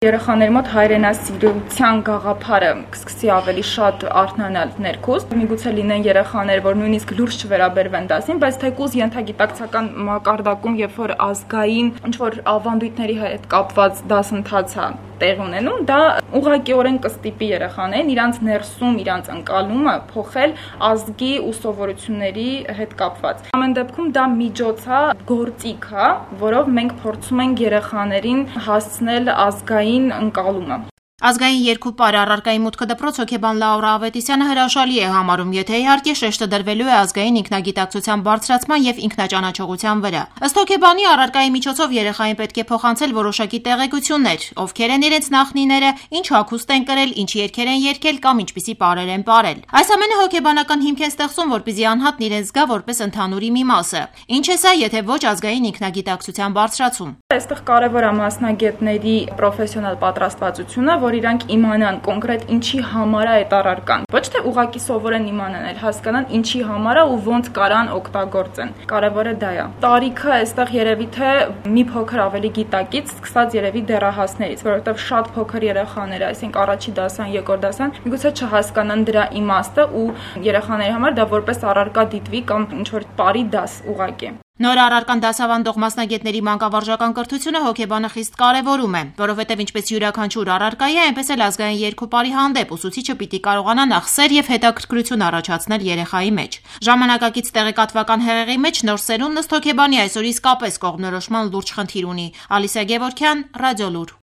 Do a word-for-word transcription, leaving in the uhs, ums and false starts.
Երեխաների մոտ հայրենասիրության գաղափարը կսկսի ավելի շատ արթնանալ ներքուստ։ Միգուցե լինեն երեխաներ, որ նույնիսկ լուրջ չվերաբերվեն դասին, բայց թեկուզ ենթագիտակցական մակարդակում, երբ որ ազգային ինչ-որ ավանդույթների հետ կապված դասընթաց է տեղ ունենում, դա ուղղակիորեն կստիպի երեխաներին իրանց ներսում, իրանց ընկալումը փոխել ազգի ու սովորությունների հետ կապված։ Ամեն դեպքում դա միջոց է, գործիք է, որով մենք փորձում ենք երեխաներին հասցնել ազգային ընկալումը։ Ազգային երկու պար առարկայի մուտքը դպրոց հոգեբան Լաուրա Ավետիսյանը հրաշալի է համարում, եթե իհարկե շեշտը դրվելու է ազգային ինքնագիտակցության բարձրացման եւ ինքնաճանաչողության վրա։ Ըստ հոգեբանի առարկայի միջոցով երեխային պետք է փոխանցել որոշակի տեղեկություններ, ովքեր են իրենց նախնիները, ինչ հագուստ են կրել, ինչ երգեր են երգել կամ ինչպիսի պարեր են պարել։ Այս ամենը հոգեբանական հիմք է ստեղծում, որպեսզի անհատն իրեն զգա որպես ընդհանուրի մի մասը։ Ինչ է սա, եթե ոչ ազգային ինքնագիտակցության բարձրացում։ Այստեղ կարևոր է մասնագետների պրոֆեսիոնալ պատրաստվածությունը, որ իրանք իմանան կոնկրետ ինչի համար է այդ առարկան։ Ոչ թե ուղղակի սովորեն իմանան, այլ հասկանան ինչի համար է ու ոնց կարան օգտագործեն։ Կարևորը դա է։ Տարիքը այստեղ երևի թե մի փոքր ավելի գիտակից, սկսած երևի դեռահասներից, որովհետև շատ փոքր երեխաները, այսինքն առաջի դասան, երկրորդ դասան, միգուցե չհասկանան դրա իմաստը ու երեխաների համար դա որպես առարկա դիտվի կամ ինչ-որ բարի դաս ուղղակի։ Նոր առարկան դասավանդող մասնագետների մանկավարժական կրթությունը հոգեբանը խիստ կարևորում է, որովհետև ինչպես յուրաքանչյուր առարկայի է, այնպես էլ ազգային երկու պարի հանդեպ ուսուցիչը պիտի կարողանա նախ սեր եւ հետաքրքրություն առաջացնել երեխայի մեջ։ Ժամանակակից տեղեկատվական հեղեղի մեջ նոր սերունդն ըստ հոգեբանի այսօր իսկապես կողմնորոշման լուրջ խնդիր ունի։ Ալիսա Գևորգյան, Ռադիոլուր։